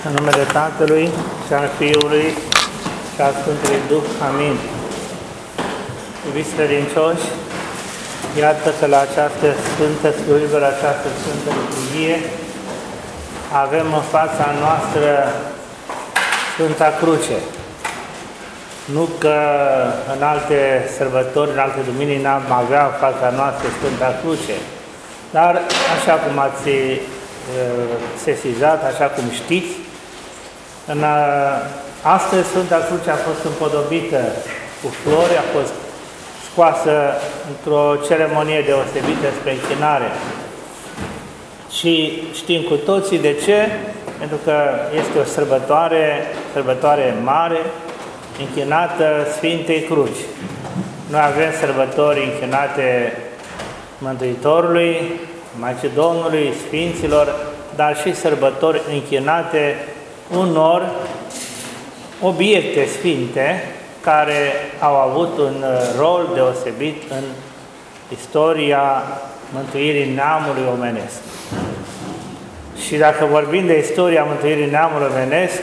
În numele Tatălui și al Fiului și al Sfântului Duh. Amin. Iubiți credincioși, iată că la această sfântă slujbă, la această sfântă liturghie, avem în fața noastră Sfânta Cruce. Nu că în alte sărbători, în alte duminii n-am avea în fața noastră Sfânta Cruce, dar așa cum ați sesizat, așa cum știți, astăzi Sfânta Cruce a fost împodobită cu flori, a fost scoasă într-o ceremonie deosebită spre închinare. Și știm cu toții de ce, pentru că este o sărbătoare mare, închinată Sfintei Cruci. Noi avem sărbători închinate Mântuitorului, Maicii Domnului, Sfinților, dar și sărbători închinate unor obiecte sfinte care au avut un rol deosebit în istoria mântuirii neamului omenesc. Și dacă vorbim de istoria mântuirii neamului omenesc,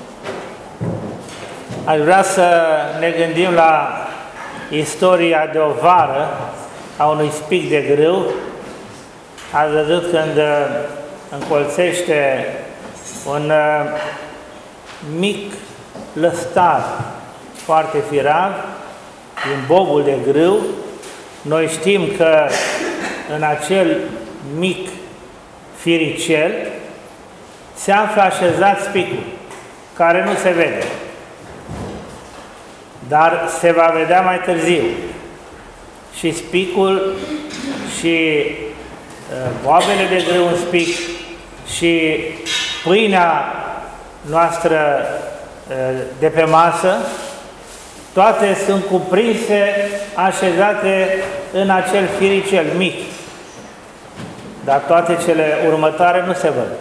aș vrea să ne gândim la istoria de o vară a unui spic de grâu. Ați văzut când încolțește un mic lăstar foarte firav din bobul de grâu. Noi știm că în acel mic firicel se află așezat spicul, care nu se vede, dar se va vedea mai târziu. Și spicul și boabele de grâu în spic și pâinea noastră de pe masă, toate sunt cuprinse, așezate în acel firicel mic. Dar toate cele următoare nu se văd.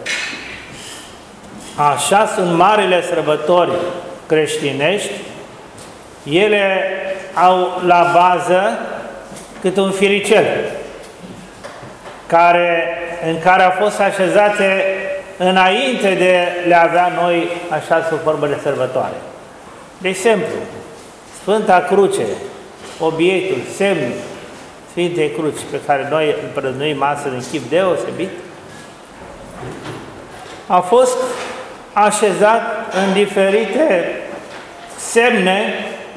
Așa sunt marile sărbători creștinești. Ele au la bază cât un firicel în care au fost așezate înainte de le avea noi așa sub formă de sărbătoare. De exemplu, Sfânta Cruce, obiectul, semnul Sfintei Cruci, pe care noi îl prăznuim astăzi în chip deosebit, a fost așezat în diferite semne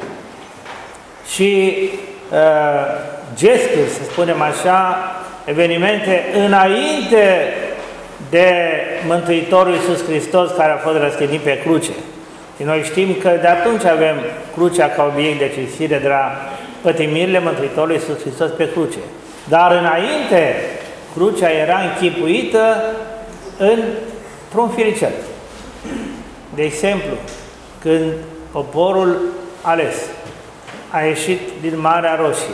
și gesturi, să spunem așa, evenimente înainte de Mântuitorul Iisus Hristos, care a fost răstignit pe cruce. Și noi știm că de atunci avem crucea ca obiect de cinstire de la pătimirile Mântuitorului Iisus Hristos pe cruce. Dar înainte, crucea era închipuită într-un firicel. De exemplu, când poporul ales a ieșit din Marea Roșie,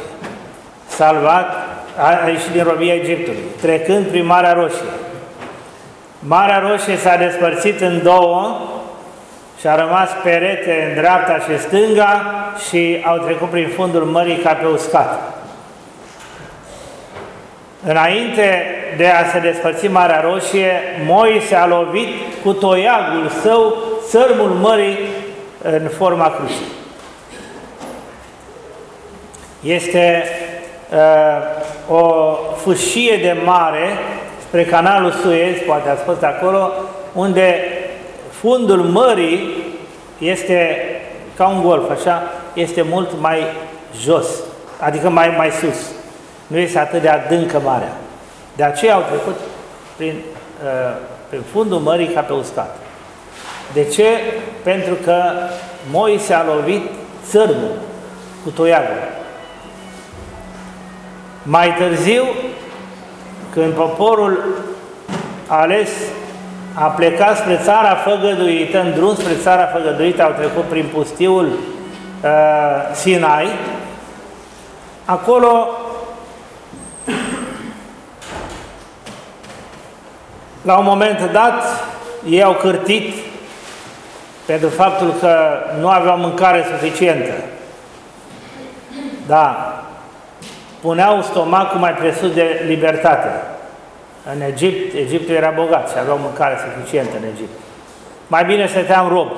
a ieșit din robia Egiptului, trecând prin Marea Roșie. Marea Roșie s-a despărțit în două și a rămas perete în dreapta și stânga și au trecut prin fundul mării ca pe uscat. Înainte de a se despărți Marea Roșie, Moise a lovit cu toiagul său țărmul mării în forma crucii. Este o fâșie de mare spre canalul Suez, poate ați fost acolo, unde fundul mării este ca un golf, așa, este mult mai jos, adică mai sus. Nu este atât de adâncă marea. De aceea au trecut prin fundul mării ca pe uscat. De ce? Pentru că Moise a lovit țărmul cu toiagul. Mai târziu, când poporul ales a plecat spre țara făgăduită, în drum spre țara făgăduită, au trecut prin pustiul Sinai, acolo la un moment dat ei au cârtit pentru faptul că nu aveau mâncare suficientă. Da, puneau stomacul mai presus de libertate. În Egiptul era bogat și aveau mâncare suficientă în Egipt. mai bine stăteam robi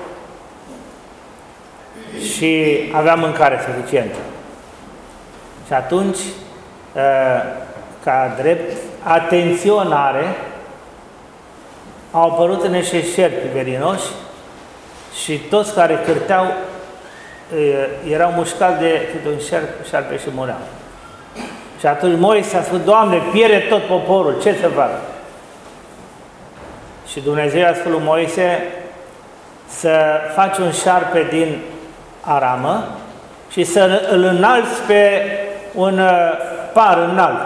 și aveam mâncare suficientă. Și atunci, ca drept atenționare, au apărut niște șerpi verinoși și toți care cârteau erau mușcați de câte un șarpe și mureau. Și atunci Moise a spus: Doamne, pierde tot poporul, ce să fac? Și Dumnezeu a spus lui Moise să faci un șarpe din aramă și să îl înalți pe un par înalt.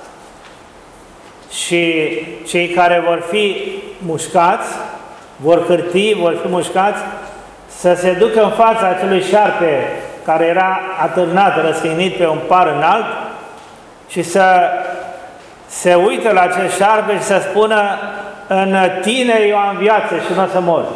Și cei care vor fi mușcați, vor cârti, vor fi mușcați, să se ducă în fața acelui șarpe care era atârnat, răstignit pe un par înalt și să se uite la acel șarpe și să spună: în tine eu am viață și nu o să mor.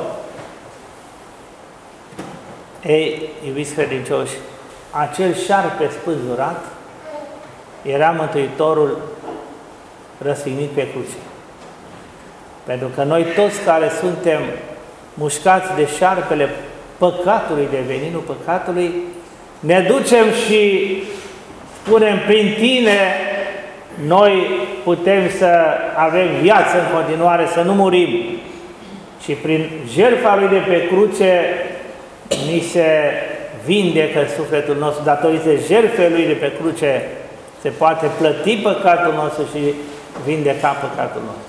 Ei, iubiți credincioși, acel șarpe spânzurat era Mântuitorul răstignit pe cruce. Pentru că noi toți care suntem mușcați de șarpele păcatului, de veninul păcatului, ne ducem și spunem: prin tine noi putem să avem viață în continuare, să nu murim. Și prin jertfa lui de pe cruce ni se vindecă sufletul nostru. Datorită jertfei lui de pe cruce se poate plăti păcatul nostru și vindeca păcatul nostru.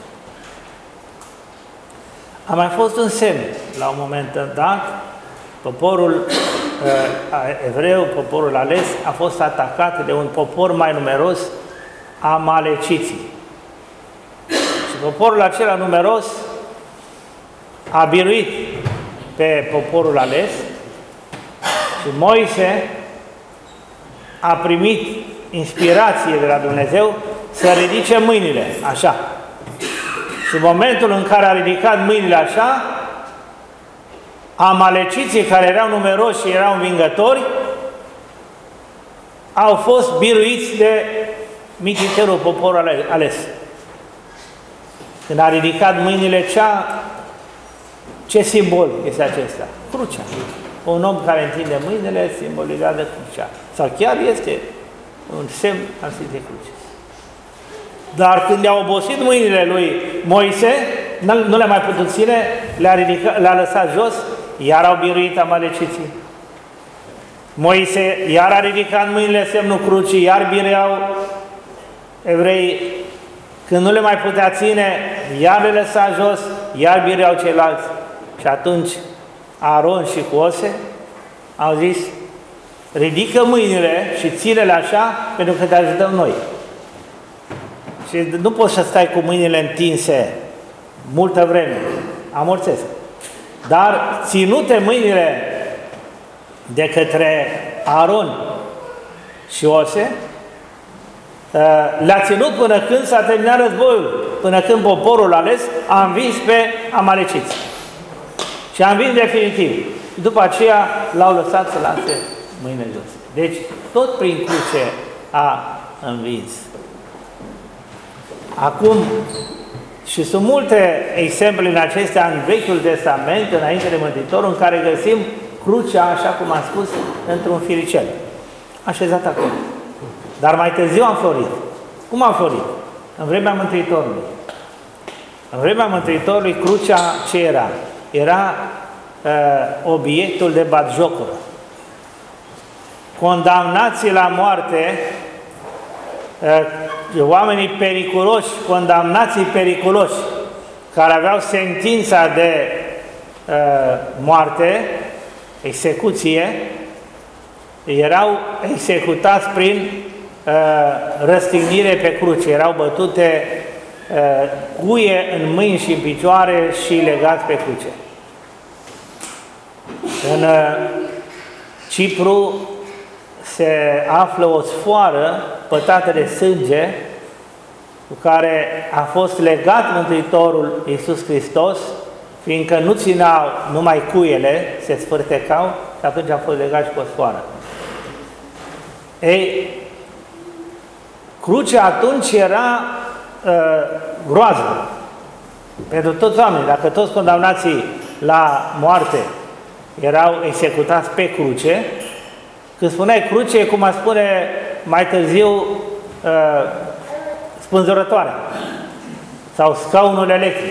A mai fost un semn, la un moment dat, poporul evreu, poporul ales, a fost atacat de un popor mai numeros, amaleciții. Și poporul acela numeros a biruit pe poporul ales și Moise a primit inspirație de la Dumnezeu să ridice mâinile, așa. Și în momentul în care a ridicat mâinile așa, amaleciții, care erau numeroși și erau învingători, au fost biruiți de mititelul poporului ales. Când a ridicat mâinile, ce simbol este acesta? Crucea. Un om care întinde mâinile simbolizează crucea. Sau chiar este un semn al Sfintei Cruce. Dar când i-au obosit mâinile lui Moise, nu le-a mai putut ține, le-a lăsat jos, iar au biruit amaleciții. Moise iar a ridicat mâinile, semnul crucii, iar bireau evrei. Când nu le mai putea ține, iar le lăsa jos, iar bireau ceilalți. Și atunci Aron și Cose au zis: ridică mâinile și ține-le așa, pentru că te ajutăm noi. Și nu poți să stai cu mâinile întinse multă vreme, amorțesc. Dar ținute mâinile de către Aron și Ose, le-a ținut până când s-a terminat războiul, până când poporul ales a învins pe amaleciți. Și a învins definitiv. După aceea l-au lăsat să lase mâinile jos. Deci, tot prin cruce a învins. Acum, și sunt multe exemple în acestea în Vechiul Testament, înainte de Mântuitorul, în care găsim crucea, așa cum am spus, într-un firicel, așezat acolo. Dar mai târziu am florit. Cum am florit? În vremea Mântuitorului. În vremea Mântuitorului, crucea ce era? Era obiectul de batjocură. Condamnații la moarte, oamenii periculoși, condamnații periculoși, care aveau sentința de moarte, execuție, erau executați prin răstignire pe cruce, erau bătute cuie în mâini și în picioare și legați pe cruce. În Cipru se află o sfoară pătată de sânge cu care a fost legat Mântuitorul Iisus Hristos, fiindcă nu țineau numai cuiele, se sfârtecau și atunci a fost legat și cu o sfoară. Ei, crucea atunci era groază pentru toți oamenii. Dacă toți condamnații la moarte erau executați pe cruce. Când spuneai cruce, cum a spune mai târziu spânzurătoarea sau scaunul electric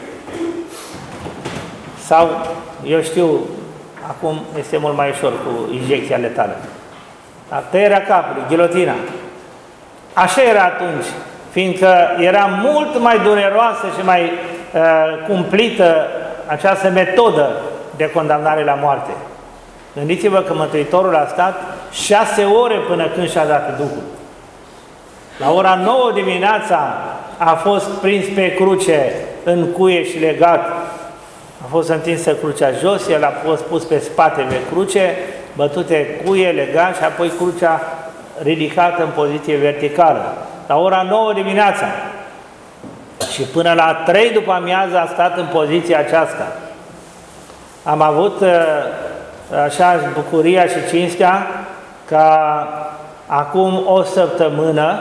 sau, eu știu, acum este mult mai ușor cu injecția letală. Tăierea capului, ghilotina. Așa era atunci, fiindcă era mult mai dureroasă și mai cumplită această metodă de condamnare la moarte. Gândiți-vă că Mântuitorul a stat 6 ore până când și-a dat Duhul. La ora 9 dimineața a fost prins pe cruce în cuie și legat. A fost întinsă crucea jos, el a fost pus pe spate pe cruce, bătute cuie, legat și apoi crucea ridicată în poziție verticală. La ora 9 dimineața și până la 3 după amiază a stat în poziția aceasta. Am avut așa bucuria și cinstea ca acum o săptămână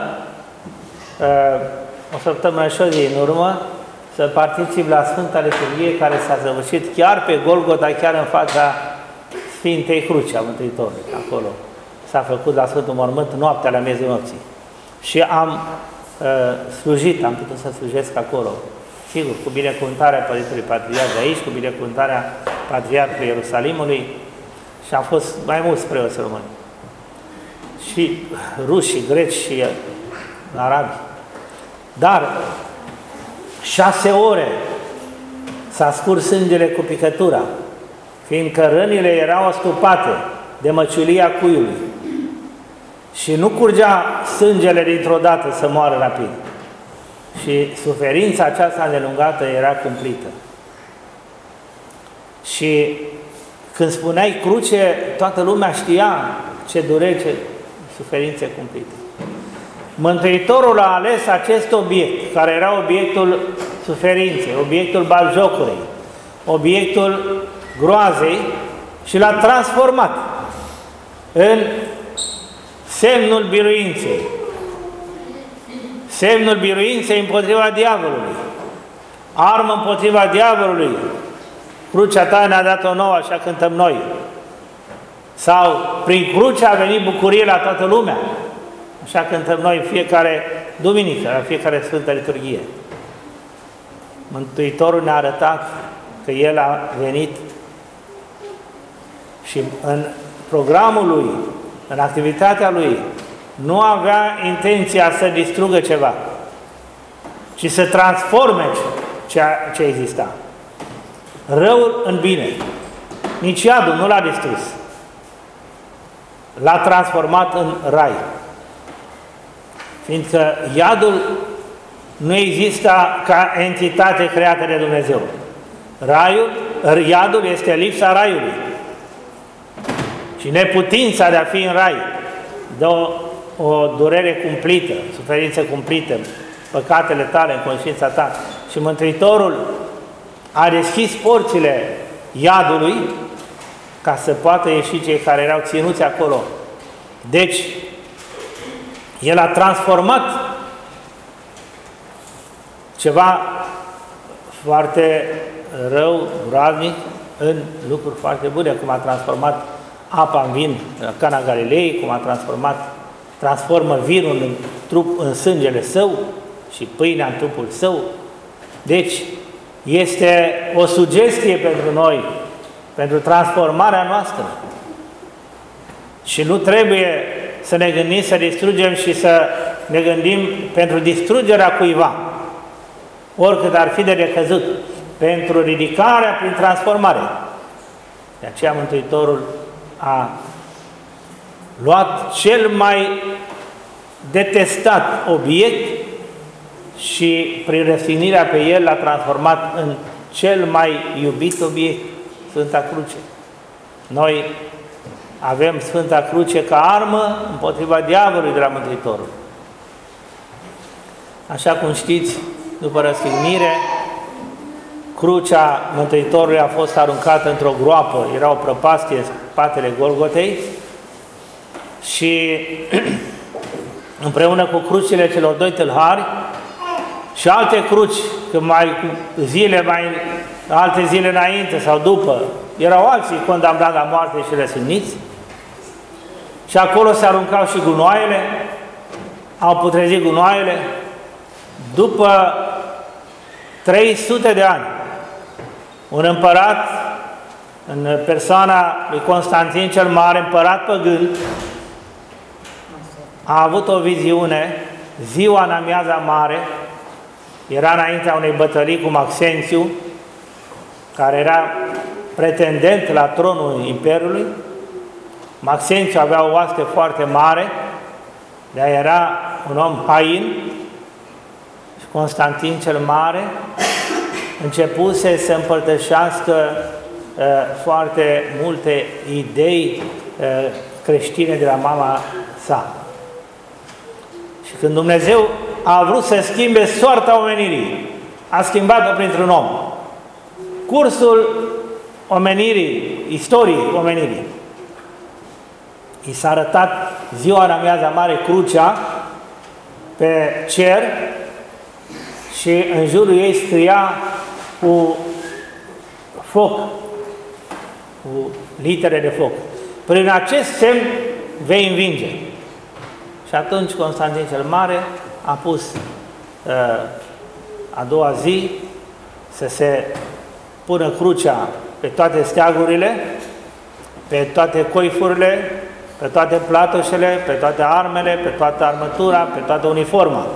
și o zi în urmă, să particip la Sfânta Liturghie care s-a săvârșit chiar pe Golgota, chiar în fața Sfintei Cruci a Mântuitorului. Acolo s-a făcut la Sfântul Mormânt noaptea la miezul nopții. Și am slujit, am putut să slujesc acolo. Sigur, cu binecuvântarea Părintului Patriarh de aici, cu binecuvântarea Patriarhului Ierusalimului și am fost mai mulți preoți români. Și ruși, și greci, și arabi. Dar 6 ore s-a scurs sângele cu picătura, fiindcă rănile erau astupate de măciulia cuiului și nu curgea sângele dintr-o dată să moară rapid. Și suferința aceasta îndelungată era cumplită. Și când spuneai cruce, toată lumea știa ce durere, ce suferințe cumplite. Mântuitorul a ales acest obiect, care era obiectul suferinței, obiectul batjocorei, obiectul groazei și l-a transformat în semnul biruinței. Semnul biruinței împotriva diavolului. Armă împotriva diavolului. Crucea ta ne-a dat-o nouă, așa cântăm noi. Sau prin cruce a venit bucurie la toată lumea. Așa cântăm noi fiecare duminică, la fiecare Sfântă Liturghie. Mântuitorul ne-a arătat că El a venit și în programul Lui, în activitatea Lui, nu avea intenția să distrugă ceva, ci să transforme ceea ce exista. Răul în bine. Nici iadul nu l-a distrus. L-a transformat în rai. Fiindcă iadul nu exista ca entitate creată de Dumnezeu. Iadul este lipsa raiului. Și neputința de a fi în rai dă o durere cumplită, suferință cumplită, păcatele tale în conștiința ta. Și Mântuitorul a deschis porțile iadului ca să poată ieși cei care erau ținuți acolo. Deci, El a transformat ceva foarte rău, groaznic, în lucruri foarte bune, cum a transformat apa în vin la Cana Galilei, cum transformă vinul în sângele Său și pâinea în trupul Său. Deci, este o sugestie pentru noi, pentru transformarea noastră. Și nu trebuie să ne gândim să distrugem și să ne gândim pentru distrugerea cuiva, oricât ar fi de decăzut, pentru ridicarea prin transformare. De aceea Mântuitorul a luat cel mai detestat obiect și prin răstignirea pe el l-a transformat în cel mai iubit obiect, Sfânta Cruce. Noi avem Sfânta Cruce ca armă împotriva diavolului de la Mântuitorul. Așa cum știți, după răstignire, crucea Mântuitorului a fost aruncată într-o groapă, era o prăpastie în spatele Golgotei și împreună cu crucile celor doi tâlhari și alte cruci, că alte zile înainte sau după, erau alții condamnați la moarte și răstigniți, și acolo se aruncau și gunoaiele, au putrezit gunoaiele. După 300 de ani, un împărat, în persoana lui Constantin cel Mare, împărat păgân, a avut o viziune, ziua în amiaza mare, era înaintea unei bătălii cu Maxențiu, care era pretendent la tronul Imperiului. Maxențiu avea o oaste foarte mare, dar era un om hain, și Constantin cel Mare începuse să împărtășească foarte multe idei creștine de la mama sa. Și când Dumnezeu a vrut să schimbe soarta omenirii, a schimbat-o printr-un om. Cursul omenirii, istoriei omenirii. I s-a arătat ziua în amiaza mare crucea pe cer și în jurul ei scria cu foc, cu litere de foc. Prin acest semn vei învinge. Și atunci Constantin cel Mare a pus a doua zi să se pună crucea pe toate steagurile, pe toate coifurile, pe toate platoșele, pe toate armele, pe toată armătura, pe toată uniforma.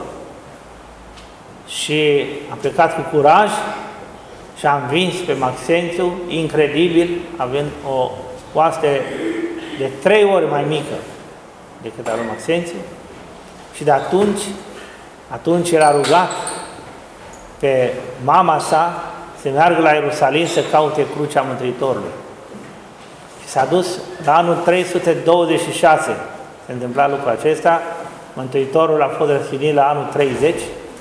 Și a plecat cu curaj și a învins pe Maxențiu, incredibil, având o oaste de 3 ori mai mică decât a lui Maxențiu. Și de atunci era rugat pe mama sa să meargă la Ierusalim să caute crucea Mântuitorului. Și s-a dus la anul 326, se întâmpla lucrul acesta. Mântuitorul a fost răstignit la anul 30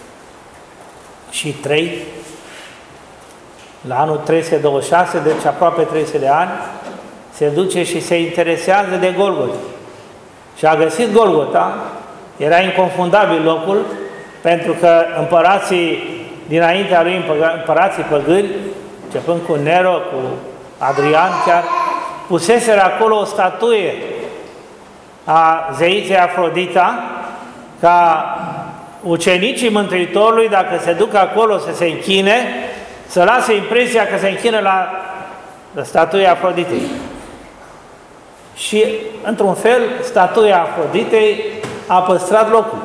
și 3, la anul 326, deci aproape 300 de ani, se duce și se interesează de Golgota. Și a găsit Golgota, era inconfundabil locul, pentru că împărații dinaintea lui, împărații păgâni, începând cu Nero, cu Adrian chiar, puseseră acolo o statuie a zeiței Afrodita, ca ucenicii Mântuitorului, dacă se duc acolo să se închine, să lasă impresia că se închină la statuia Afroditei. Și, într-un fel, statuia Afroditei a păstrat locul.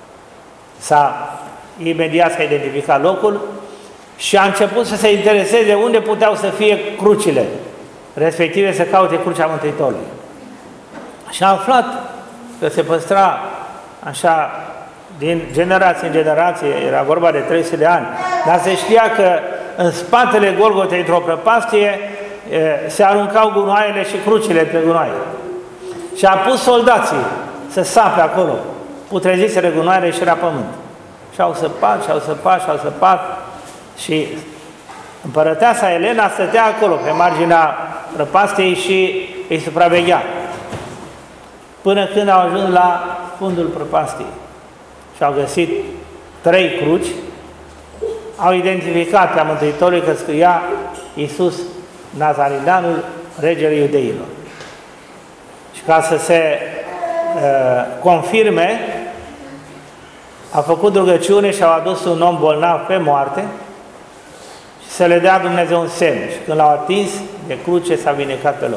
Imediat s-a identificat locul și a început să se intereseze unde puteau să fie crucile, respective să caute crucea Mântuitorului. Și a aflat că se păstra așa din generație în generație, era vorba de 300 de ani, dar se știa că în spatele Golgotei, într-o prăpastie, se aruncau gunoaiele și crucile între gunoaie. Și a pus soldații să sape acolo, putreziseră gunoaiele și era pământ. Și au săpat și împărăteasa Elena stătea acolo, pe marginea prăpastiei și îi supraveghea. Până când au ajuns la fundul prăpastiei și au găsit 3 cruci, au identificat pe Mântuitorul că scria Iisus Nazarineanul, regele iudeilor. Și ca să se confirme, a făcut rugăciune și au adus un om bolnav pe moarte și să le dea Dumnezeu un semn. Și când l-au atins de cruce, s-a vindecat pe loc.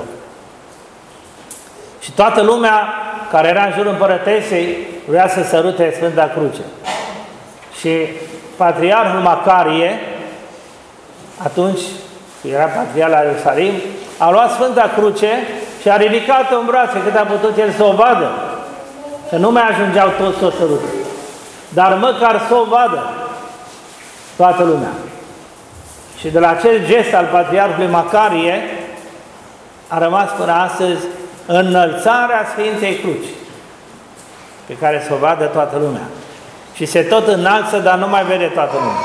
Și toată lumea care era în jurul împărătesei vrea să sărute Sfânta Cruce. Și Patriarhul Macarie, atunci era patriarh la Ierusalim, a luat Sfânta Cruce și a ridicat-o în brațe cât a putut el să o vadă. Că nu mai ajungeau toți să o sărute. Dar măcar să o vadă toată lumea. Și de la acel gest al Patriarhului Macarie a rămas până astăzi înălțarea Sfintei Cruci, pe care să o vadă toată lumea. Și se tot înalță, dar nu mai vede toată lumea.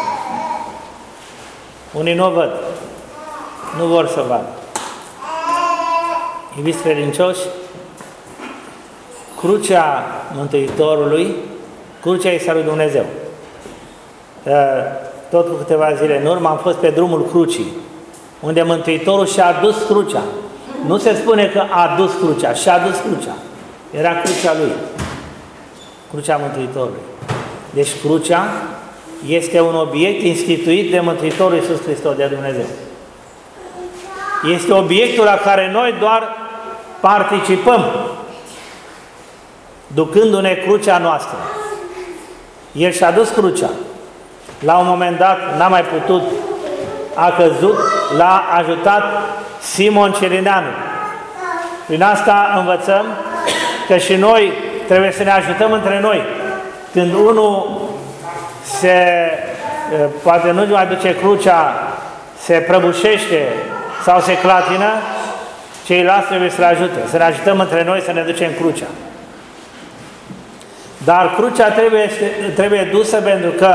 Unii nu o văd, nu vor să vadă. Iubiți credincioși, crucea Mântuitorului, crucea este a lui Dumnezeu. tot cu câteva zile în urmă, am fost pe drumul crucii, unde Mântuitorul și-a adus crucea. Nu se spune că a adus crucea, și-a adus crucea. Era crucea lui, crucea Mântuitorului. Deci crucea este un obiect instituit de Mântuitorul Iisus Hristos, de Dumnezeu. Este obiectul la care noi doar participăm, ducându-ne crucea noastră. El și-a dus crucea. La un moment dat n-a mai putut, a căzut, l-a ajutat Simon Cirineanu. Prin asta învățăm că și noi trebuie să ne ajutăm între noi. Când unul poate nu mai duce crucea, se prăbușește sau se clatină, ceilalți trebuie să le ajute. Să ne ajutăm între noi să ne ducem crucea. Dar crucea trebuie dusă pentru că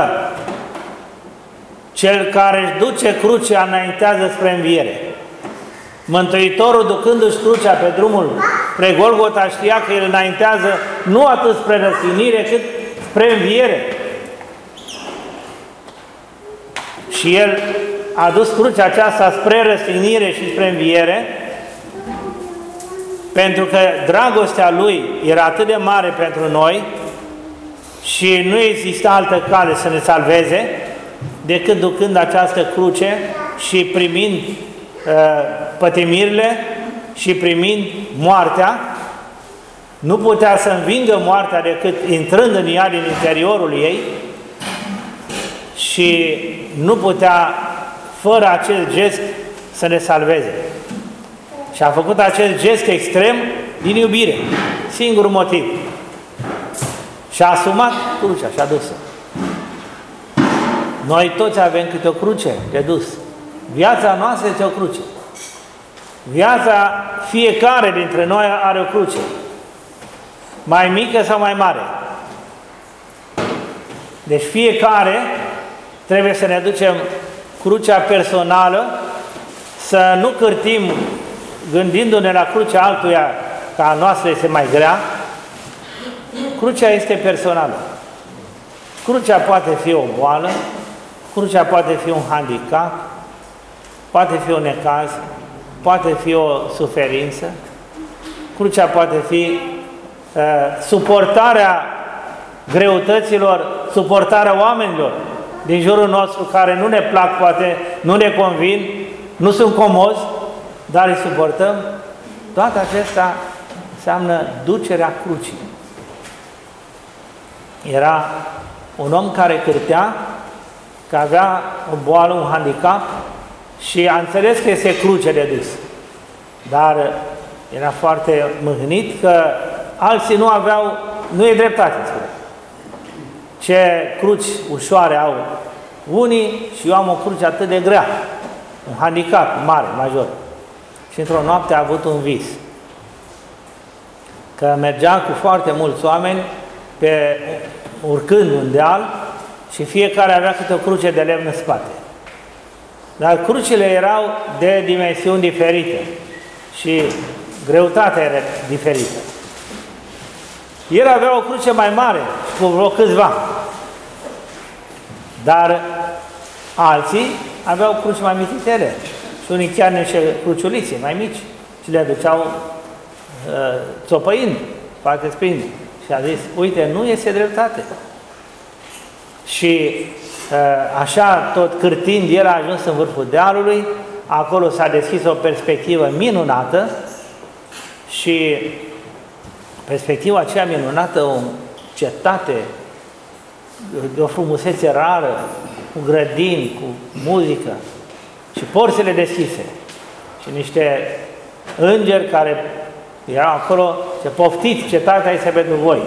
cel care își duce crucea înaintează spre înviere. Mântuitorul, ducându-și crucea pe drumul spre Golgota, știa că el înaintează nu atât spre răstignire, cât spre înviere. Și el a dus crucea aceasta spre răstignire și spre înviere, pentru că dragostea lui era atât de mare pentru noi și nu exista altă cale să ne salveze decât ducând această cruce și primind pătimirile și primind moartea. Nu putea să învingă moartea decât intrând în ea din interiorul ei și nu putea fără acel gest să ne salveze. Și a făcut acest gest extrem din iubire. Singurul motiv. Și-a asumat crucea și a dus-o. Noi toți avem câte o cruce de dus. Viața noastră este o cruce. Viața fiecare dintre noi are o cruce. Mai mică sau mai mare. Deci fiecare trebuie să ne ducem crucea personală, să nu cârtim gândindu-ne la crucea altuia, că a noastră este mai grea. Crucea este personală. Crucea poate fi o boală, crucea poate fi un handicap, poate fi un necaz, poate fi o suferință, crucea poate fi suportarea greutăților, suportarea oamenilor din jurul nostru care nu ne plac, poate nu ne convin, nu sunt comozi, dar îi suportăm. Toate acestea înseamnă ducerea crucii. Era un om care cârtea, că avea o boală, un handicap și a înțeles că este cruce de dus. Dar era foarte mâhnit că alții nu aveau, nu e dreptate, spune. Ce cruci ușoare au unii și eu am o cruce atât de grea, un handicap mare, major. Și într-o noapte a avut un vis, că mergea cu foarte mulți oameni urcând un deal și fiecare avea câte o cruce de lemn în spate. Dar crucile erau de dimensiuni diferite și greutatea era diferită. El avea o cruce mai mare și cu vreo câțiva, dar alții aveau cruci mai mititele și unii chiar niște cruciulițe mai mici și le aduceau țopăind, poate spind. Și a zis, uite, nu este dreptate. Și așa, tot cârtind, el a ajuns în vârful dealului, acolo s-a deschis o perspectivă minunată și perspectiva aceea minunată, o cetate de o frumusețe rară, cu grădini, cu muzică și porțile deschise și niște îngeri care erau acolo, ce poftiți, cetatea este pentru voi.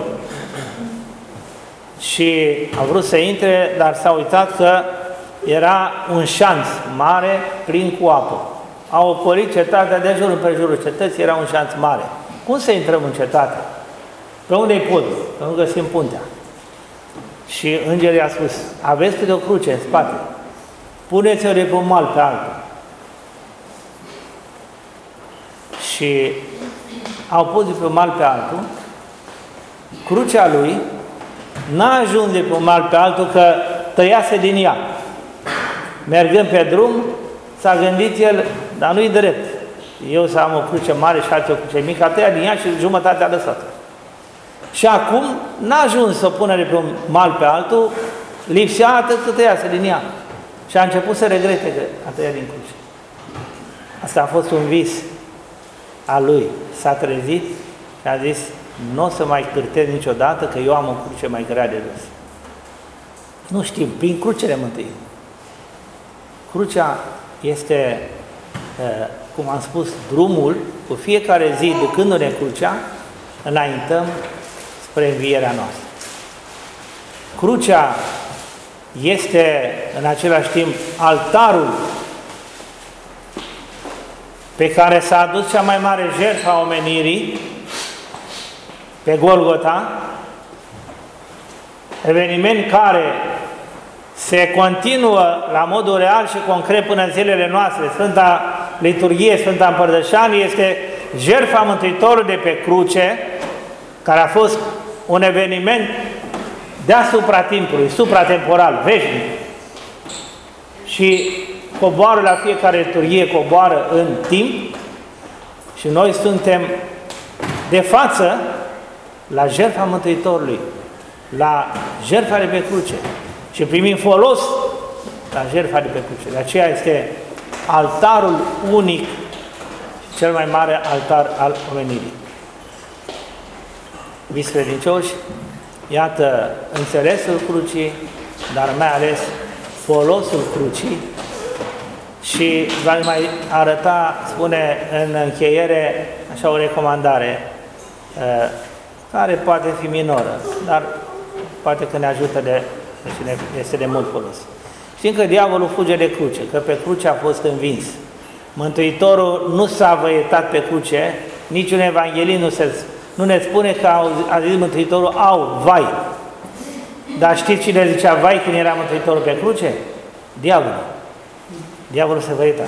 Și a vrut să intre, dar s-a uitat că era un șanț mare plin cu apă. Au ocolit cetatea de jur împrejurul cetății, era un șanț mare. Cum să intrăm în cetate? Pe unde-i podul? Că nu găsim puntea. Și îngerii a spus, aveți câte o cruce în spate, puneți-o de pe un mal pe altul. Și au pus de pe un mal pe altul, crucea lui n-a ajuns de pe un mal pe altul, că tăiase din ea. Mergând pe drum, s-a gândit el, dar nu-i drept. Eu să am o cruce mare și alții o cruce mică, a tăiat din ea și jumătate a lăsat. Și acum n-a ajuns să o pună de pe un mal pe altul, lipsea atât că tăiase din ea. Și a început să regrete că a tăiat din cruce. Asta a fost un vis al lui. S-a trezit și a zis, nu o să mai cârtez niciodată că eu am o cruce mai grea de dus. Nu știm, prin crucele mântuirii. Crucea este, cum am spus, drumul, cu fiecare zi, ducându-ne crucea, înaintăm spre învierea noastră. Crucea este, în același timp, altarul pe care s-a adus cea mai mare jertfă a omenirii, pe Golgota, eveniment care se continuă la modul real și concret până în zilele noastre. Sfânta Liturghie, Sfânta Împărtășanie este jertfa Mântuitorului de pe cruce, care a fost un eveniment deasupra timpului, supratemporal, veșnic. Și coboară la fiecare liturghie, coboară în timp și noi suntem de față la jertfa Mântuitorului, la jertfa de pe cruce și primim folos la jertfa de pe cruce. De aceea este altarul unic și cel mai mare altar al omenirii. Iubiți credincioși, iată înțelesul crucii, dar mai ales folosul crucii. Și v-aș mai arăta, spune în încheiere, așa o recomandare, care poate fi minoră, dar poate că ne ajută și este de mult folos. Știm că diavolul fuge de cruce, că pe cruce a fost învins. Mântuitorul nu s-a văietat pe cruce, niciun evanghelist nu ne spune că a zis Mântuitorul, au, vai. Dar știți cine zicea vai când era Mântuitorul pe cruce? Diavolul. Diavolul se văita.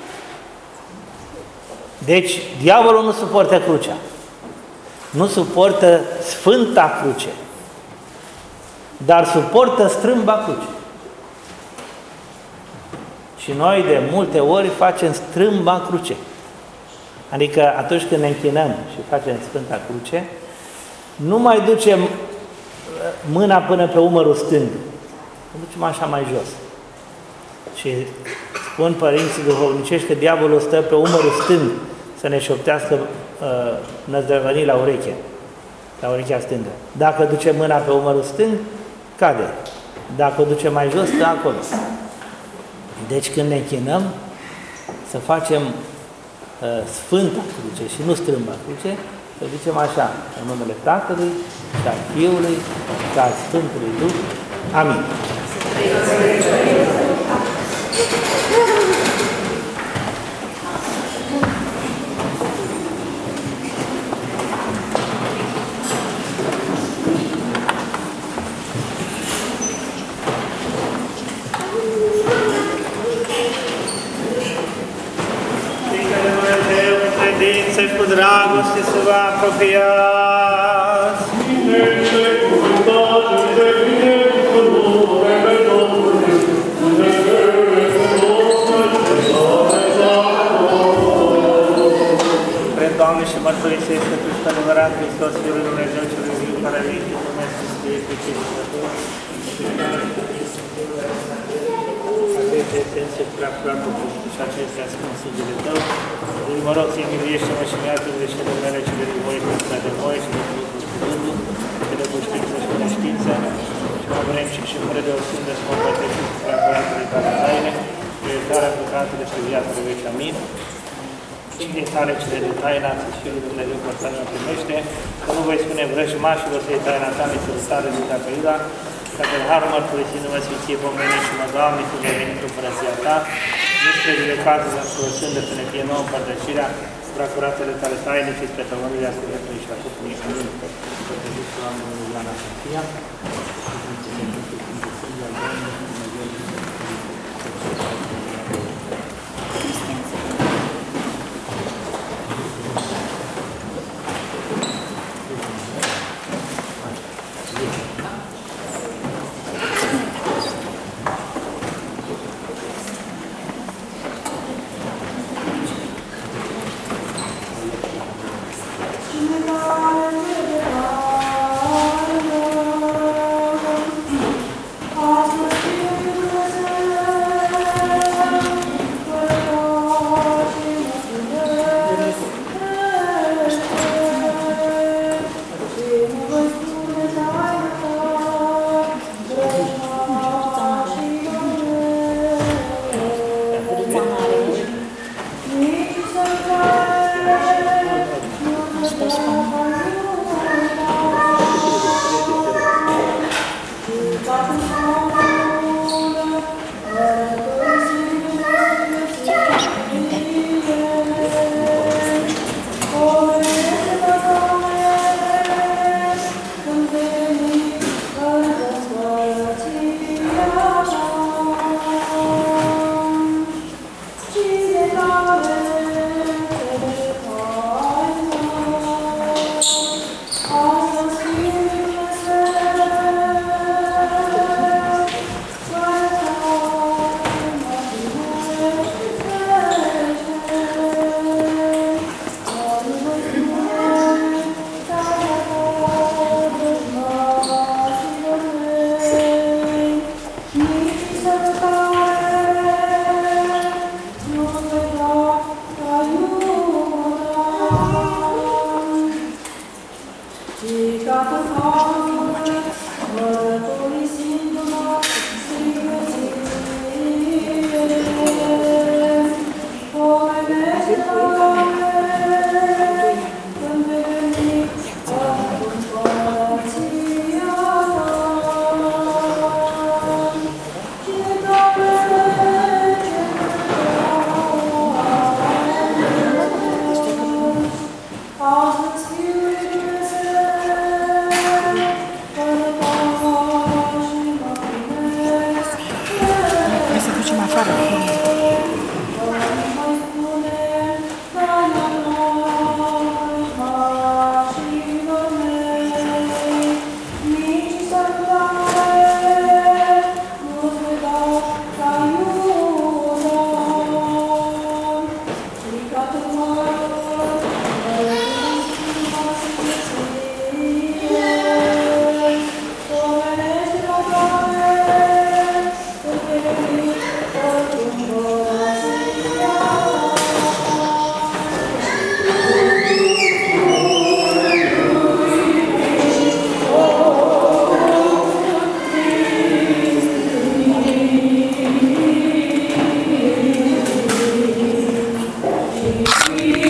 Deci, diavolul nu suportă crucea. Nu suportă Sfânta Cruce. Dar suportă strâmba cruce. Și noi de multe ori facem strâmba cruce. Adică atunci când ne închinăm și facem Sfânta Cruce, nu mai ducem mâna până pe umărul stâng. O ducem așa mai jos. Și spun părinții duhovnicești că diavolul stă pe umărul stâng să ne șoptească năzdrăvănii la ureche, la urechea stângă. Dacă ducem mâna pe umărul stâng, cade. Dacă o ducem mai jos, stă acolo. Deci când ne închinăm, să facem Sfânta Cruce și nu strâmba cruce, să zicem așa, în numele Tatălui și al Fiului și al Sfântului Duh. Amin. Și cu dragoste să vă apropiați. Prea, Doamne, și mărturisesc că Tu ești adevărat Hristos, Fiul lui Dumnezeu, Celui viu, care vei fi Dumnezeu să fie pe cei sfături. Aceste esențe prea curată și acestea ascund sângele Tău. Deci mă rog să-i miluiește-mă și mi-arată greșelile mele cele de voi, de voi și de cuvântul, cele cu știință și cu neștiință, și mă vremcic și fără de o sfântă să mă împărtășesc cu prea curatele Tale taine, cu iertarea păcatele și viața de veci. Amin. Cine tale cele de taina, să-ți Fiul lui Dumnezeu părtarea mă primește, că nu voi spune vrăjmașilor să-i taina Ta, mi se stare de data Iuda, ca pe harul mărturisindu-mă Sfinție Pomeni și mă, Doamne, cum ai venit în Părăția Ta, nu spre judecată, dar slăsândă să ne fie nouă împărtășirea, prea curatele Tale taine și spre tămăruirea Sfântului și acum până în Amin. Împărtășiți cu Doamne Ioana Sfântia, Fie